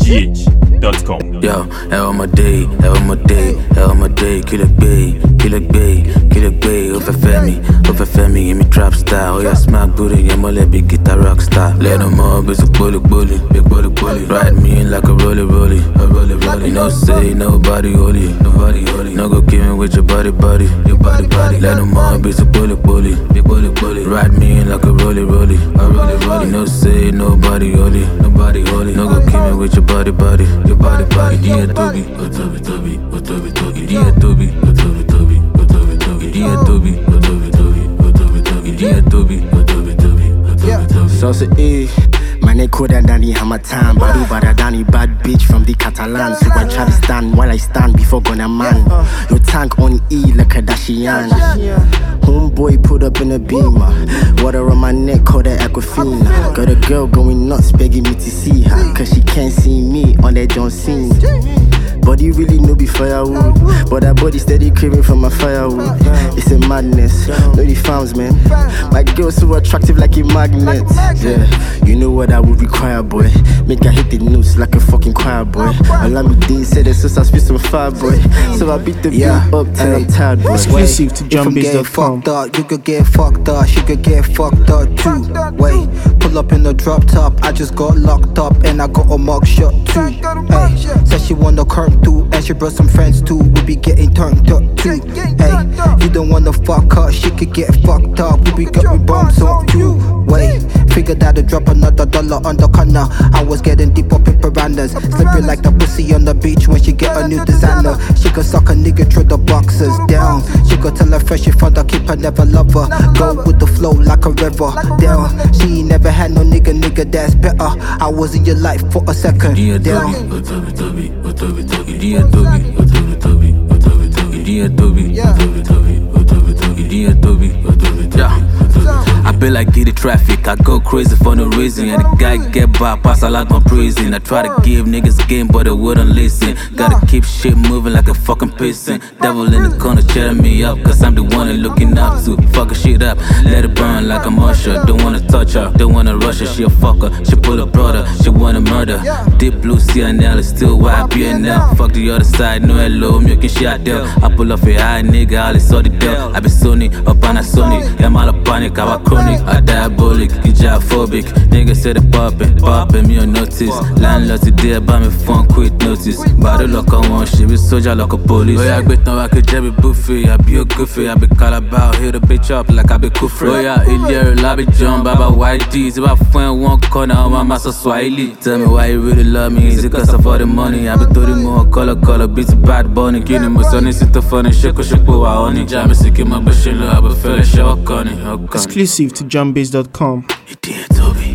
GH.com. Yo, hell my day, kill it bay, Ofefemi, give me trap style. Oh yeah, smack booty, yeah, my let be guitar rock star. Let them all be so bully, big bully. Ride me in like a rolly. You know, say nobody holy. No go kill me with your body. Let them all be so bully, big bully. Ride me in like a rolly. You know, say nobody holy. No go kill me with your body. Idiye Tobi. Sauce E, my name colder than the hammer time. Badu Badadani, bad bitch from the Catalan. So I try to stand while I stand before gonna man. Your tank on E like a Kardashian. Homeboy put up in a beamer. Water on my neck, call that Aquafina. Got a girl going nuts, begging me to see her. Cause she can't see me on that John Cena. Body really no be firewood, but that body steady craving for my firewood. It's a madness, no the farms, man. My girl so attractive like a magnet. Yeah, you know what I would require, boy. Make her hit the notes like a fucking choir, boy. Allow me to say the sauce, I spit some fire, boy. So I beat the beat up till I'm tired, boy. Exclusive to JohnBiz.com. You could get fucked up, she could get fucked up too. Wait, pull up in the drop top, I just got locked up and I got a mug shot too. Hey, said she wanna curb too, and she brought some friends too. We be getting turned up too. Hey, you don't wanna fuck her, she could get fucked up. We be getting bombs up too. Wait, figured out to drop another $1 on the corner. I was getting deep up in piranhas, slippery like the pussy on the beach when she get a new designer. She could suck a nigga through the boxes down. She could tell her friend she found her keeper, never love her. Go with the flow like a river down. She ain't never had no nigga that's better. I was in your life for a second down. I be like get the traffic, I go crazy for no reason. And the guy get bypass, I like my praising. I try to give niggas a game, but they wouldn't listen. Gotta keep shit moving like a fucking piston. Devil in the corner cheering me up, cause I'm the one they're looking up to. Fucking shit up, let it burn like a Usher. Don't wanna touch her, don't wanna rush her. She a fucker, she pull a brother, she wanna murder. Deep blue CNL is still YBNL. Fuck the other side, no hello, milking shit out there. I pull off a high nigga, all is all the deal. I be Sony, up Panasonic, yeah, I'm all a panic, I was chronic, I diabolic, hijaphobic. Niggas say they poppin', me on notice. Landlord today, buy me phone, quit notice. Body lock on one shit, be soldier like a police. Oh yeah, great now I could just be buffy, I be a goofy, I be calabar, hit a bitch up like I be Kufri. Oh yeah, Ilya, I be John, Baba White D's. If I find one corner, I'm a Swahili. Tell me why you really love me, is it cause of all the money? I be 30 more color, beats bad bunny. Kini musoni, sit the funny, shake wa honey. Jammy sick in my bashilla, I be feeling shock on it. Exclusive to JohnBiz.com. Idiye Tobi.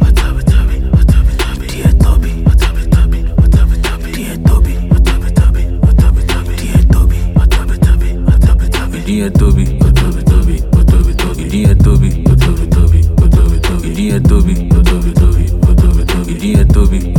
Idiye Tobi.